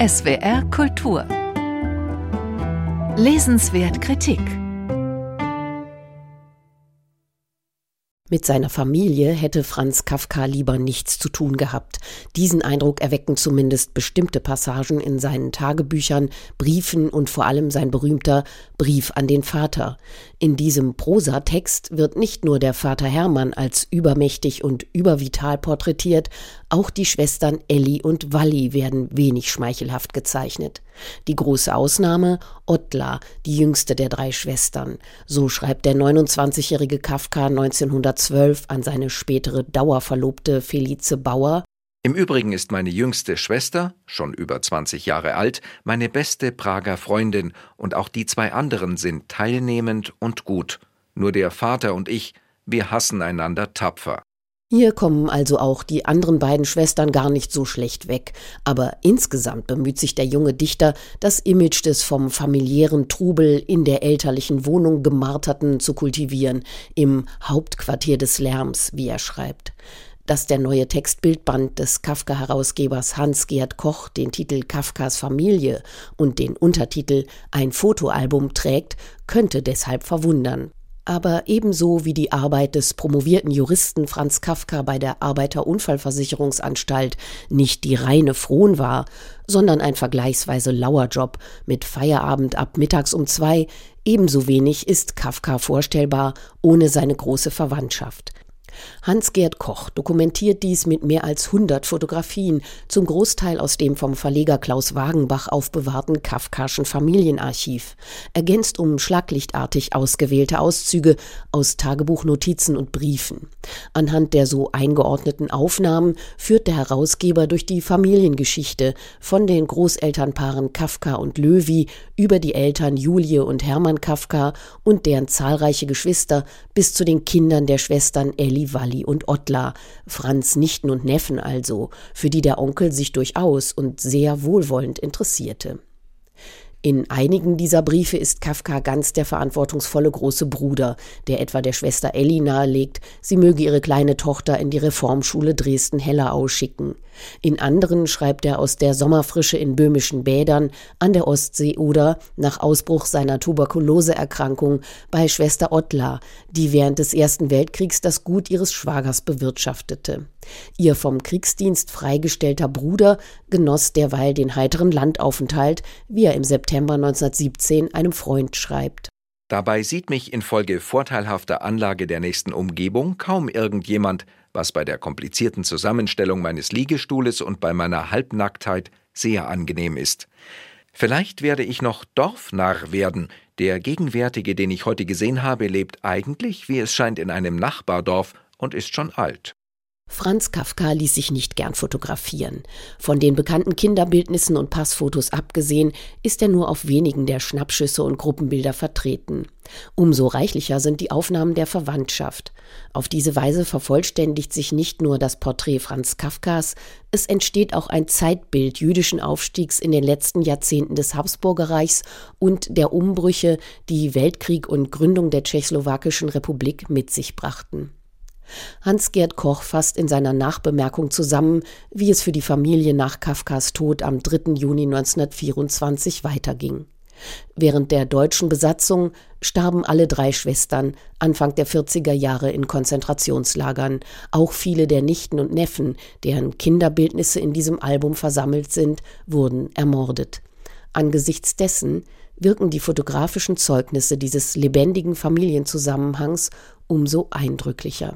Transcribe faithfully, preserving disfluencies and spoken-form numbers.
S W R Kultur. Lesenswert Kritik. Mit seiner Familie hätte Franz Kafka lieber nichts zu tun gehabt. Diesen Eindruck erwecken zumindest bestimmte Passagen in seinen Tagebüchern, Briefen und vor allem sein berühmter Brief an den Vater. In diesem Prosatext wird nicht nur der Vater Hermann als übermächtig und übervital porträtiert, auch die Schwestern Elli und Walli werden wenig schmeichelhaft gezeichnet. Die große Ausnahme Ottla, die jüngste der drei Schwestern. So schreibt der neunundzwanzigjährige Kafka neunzehnhundertzwölf an seine spätere Dauerverlobte Felice Bauer: Im Übrigen ist meine jüngste Schwester, schon über zwanzig Jahre alt, meine beste Prager Freundin, und auch die zwei anderen sind teilnehmend und gut. Nur der Vater und ich, wir hassen einander tapfer. Hier kommen also auch die anderen beiden Schwestern gar nicht so schlecht weg. Aber insgesamt bemüht sich der junge Dichter, das Image des vom familiären Trubel in der elterlichen Wohnung Gemarterten zu kultivieren, im Hauptquartier des Lärms, wie er schreibt. Dass der neue Textbildband des Kafka-Herausgebers Hans-Gert Koch den Titel Kafkas Familie und den Untertitel Ein Fotoalbum trägt, könnte deshalb verwundern. Aber ebenso wie die Arbeit des promovierten Juristen Franz Kafka bei der Arbeiterunfallversicherungsanstalt nicht die reine Fron war, sondern ein vergleichsweise lauer Job mit Feierabend ab mittags um zwei, ebenso wenig ist Kafka vorstellbar ohne seine große Verwandtschaft. Hans-Gert Koch dokumentiert dies mit mehr als hundert Fotografien, zum Großteil aus dem vom Verleger Klaus Wagenbach aufbewahrten Kafkaschen Familienarchiv, ergänzt um schlaglichtartig ausgewählte Auszüge aus Tagebuchnotizen und Briefen. Anhand der so eingeordneten Aufnahmen führt der Herausgeber durch die Familiengeschichte von den Großelternpaaren Kafka und Loewy über die Eltern Julie und Hermann Kafka und deren zahlreiche Geschwister bis zu den Kindern der Schwestern Elli, Walli und Ottla, Franz Nichten und Neffen also, für die der Onkel sich durchaus und sehr wohlwollend interessierte. In einigen dieser Briefe ist Kafka ganz der verantwortungsvolle große Bruder, der etwa der Schwester Elli nahelegt, sie möge ihre kleine Tochter in die Reformschule Dresden-Hellerau schicken. In anderen schreibt er aus der Sommerfrische in böhmischen Bädern, an der Ostsee oder, nach Ausbruch seiner Tuberkuloseerkrankung, bei Schwester Ottla, die während des Ersten Weltkriegs das Gut ihres Schwagers bewirtschaftete. Ihr vom Kriegsdienst freigestellter Bruder genoss derweil den heiteren Landaufenthalt, wie er im September neunzehnhundertsiebzehn einem Freund schreibt. Dabei sieht mich infolge vorteilhafter Anlage der nächsten Umgebung kaum irgendjemand, was bei der komplizierten Zusammenstellung meines Liegestuhles und bei meiner Halbnacktheit sehr angenehm ist. Vielleicht werde ich noch Dorfnarr werden. Der Gegenwärtige, den ich heute gesehen habe, lebt eigentlich, wie es scheint, in einem Nachbardorf und ist schon alt. Franz Kafka ließ sich nicht gern fotografieren. Von den bekannten Kinderbildnissen und Passfotos abgesehen, ist er nur auf wenigen der Schnappschüsse und Gruppenbilder vertreten. Umso reichlicher sind die Aufnahmen der Verwandtschaft. Auf diese Weise vervollständigt sich nicht nur das Porträt Franz Kafkas, es entsteht auch ein Zeitbild jüdischen Aufstiegs in den letzten Jahrzehnten des Habsburgerreichs und der Umbrüche, die Weltkrieg und Gründung der Tschechoslowakischen Republik mit sich brachten. Hans-Gert Koch fasst in seiner Nachbemerkung zusammen, wie es für die Familie nach Kafkas Tod am dritten Juni neunzehnhundertvierundzwanzig weiterging. Während der deutschen Besatzung starben alle drei Schwestern Anfang der vierziger Jahre in Konzentrationslagern. Auch viele der Nichten und Neffen, deren Kinderbildnisse in diesem Album versammelt sind, wurden ermordet. Angesichts dessen wirken die fotografischen Zeugnisse dieses lebendigen Familienzusammenhangs umso eindrücklicher.